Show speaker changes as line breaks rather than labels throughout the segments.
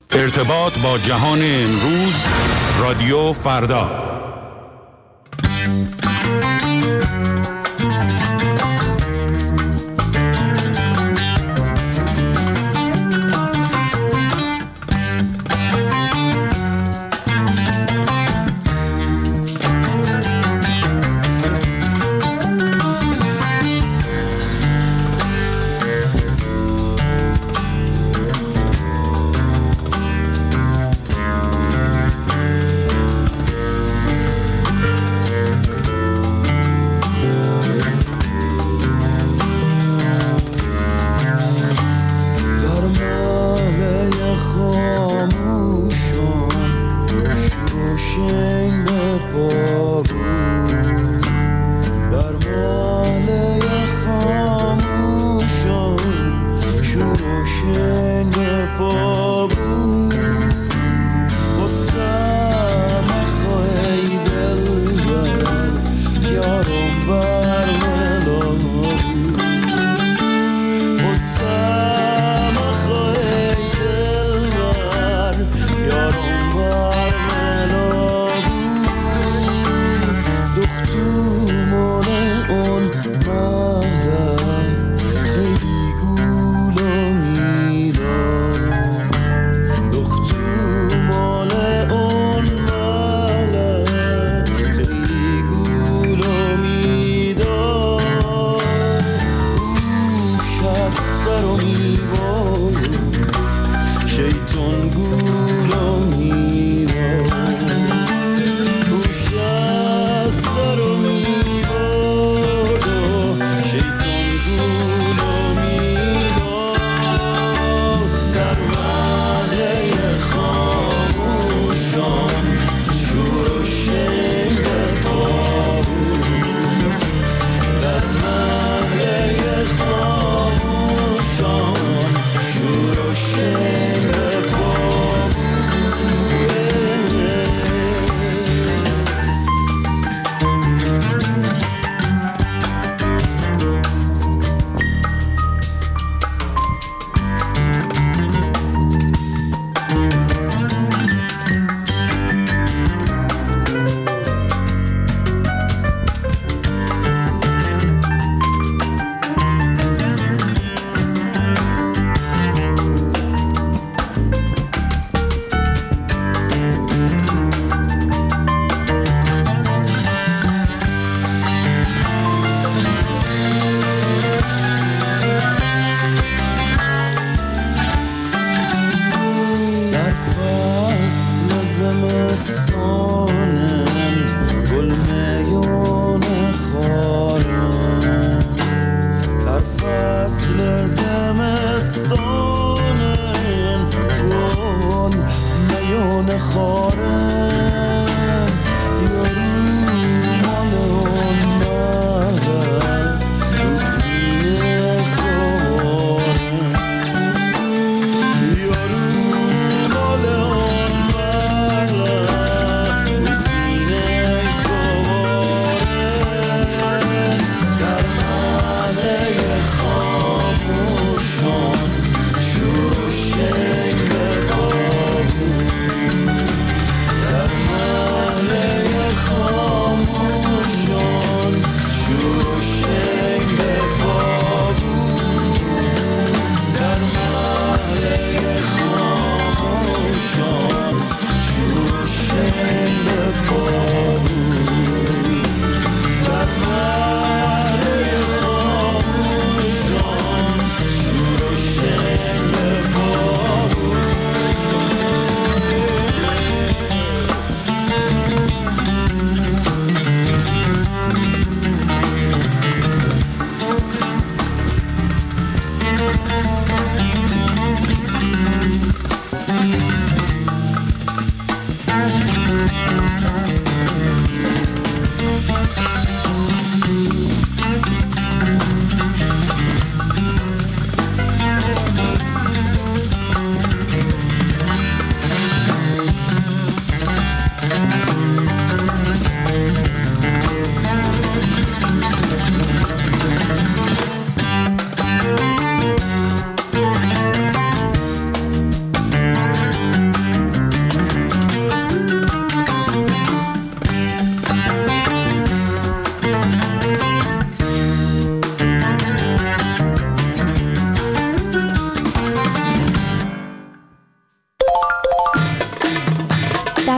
ارتباط با جهان امروز، رادیو فردا.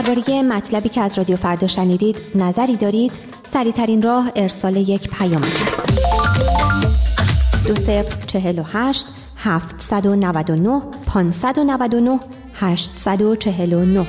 درباره مطلبی که از رادیو فردا شنیدید نظری دارید؟ سریع‌ترین راه ارسال یک پیامک است. 2048 799 599 849.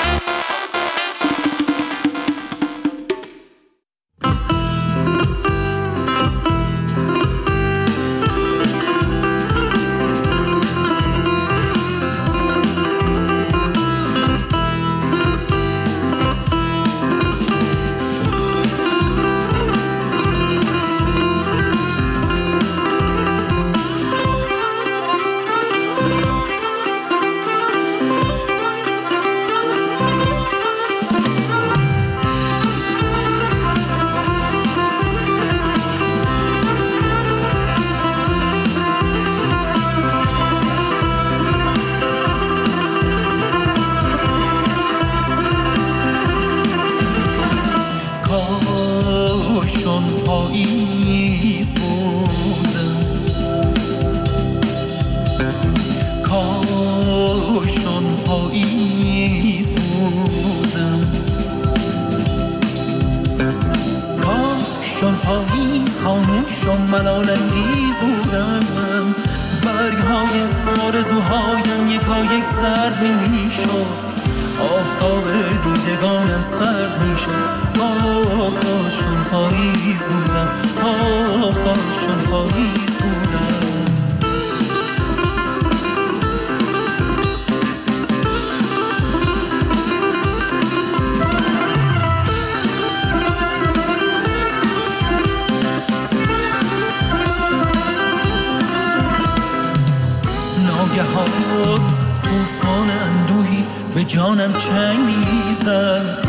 طوفان اندوهی به جانم چنگ میزد،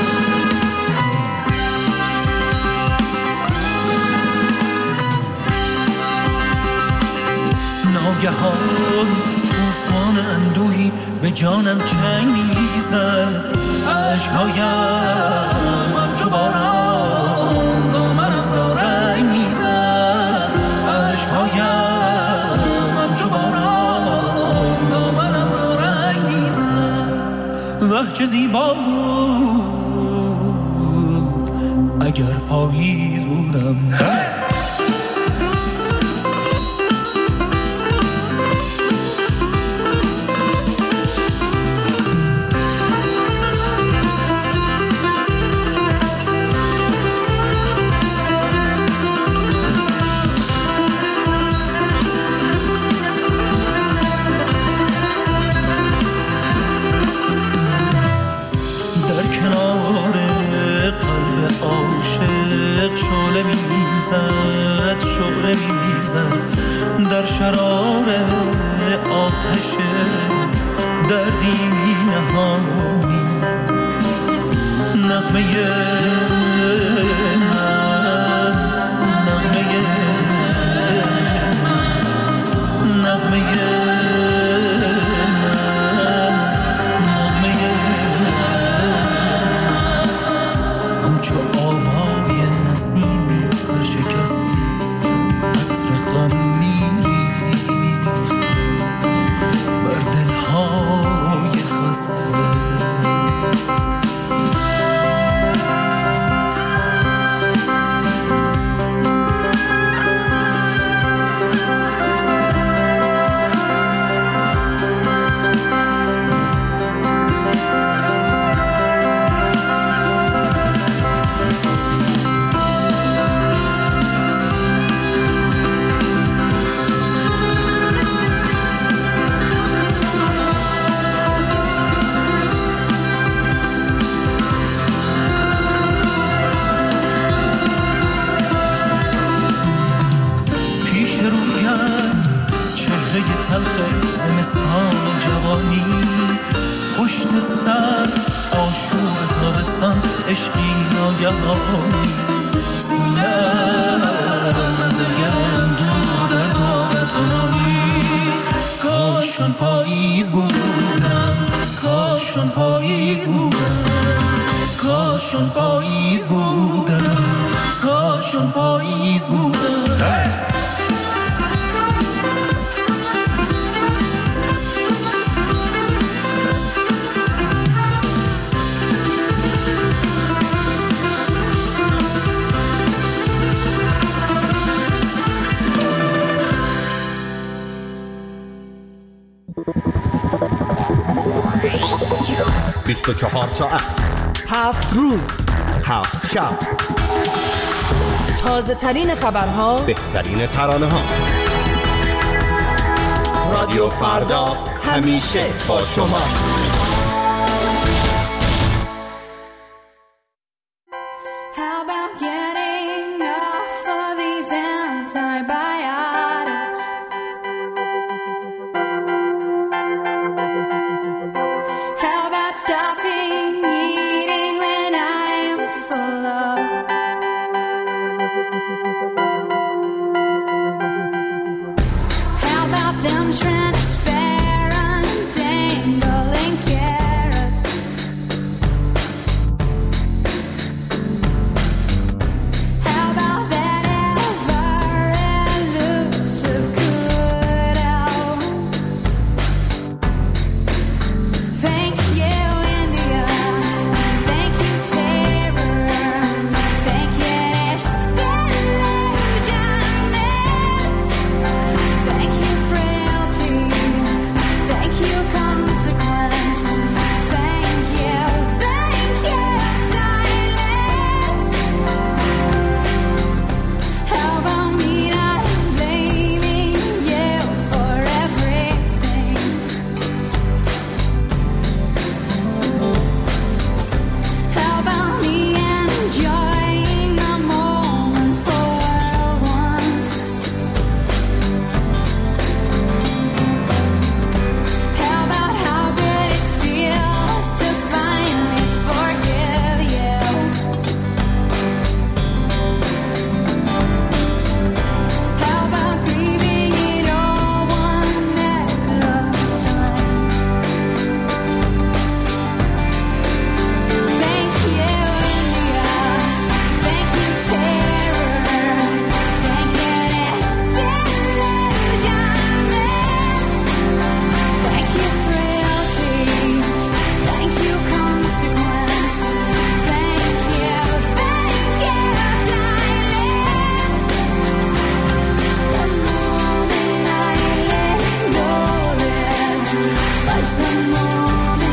ناگهان طوفان اندوهی به جانم چنگ میزد، عشقهایم همچو باران دامنم را رنگ میزد، عشقهایم همچو باران دامنم را رنگ میزد. وه چه زیبا بود اگر پاییز بودم. شعله میزد در شرار آتش دردی نهانی، نغمه من، نغمه من، نغمه من، نغمه همچو آوای نسیمی برشکستی عطر غم میریخت بر دلهای خسته. زمستان و جوانی پشت سر آشوب تابستان عشقی ناگهانی، سینه‌ام از گرم دور در طاقت کنانی. کاشون پاییز بودم، کاشون پاییز بودم، کاشون پاییز بودم، کاشون پاییز بودم.
24 ساعت
7 روز
7 شب،
تازه ترین خبرها،
بهترین ترانه ها. رادیو فردا همیشه با شماست.
How about getting off of these antibiotics? How about stopping eating when I am full of? How about them trying to spare untangling carrots? How about that ever-elusive cutout? Thank you, India. Thank you, terror. Thank you, disillusionment. Thank you, frailty. Thank you, consequence. Thank you, silence. How about me not blaming you for everything? How about me enjoying the moment for once? How about how good it feels to finally forgive you? How about grieving it all one at a time? Thank you, India. Thank you, terror. Thank you, disillusionment. Thank you, frailty. Thank you, consequence. Thank you, silence. The moment I let go, was the moment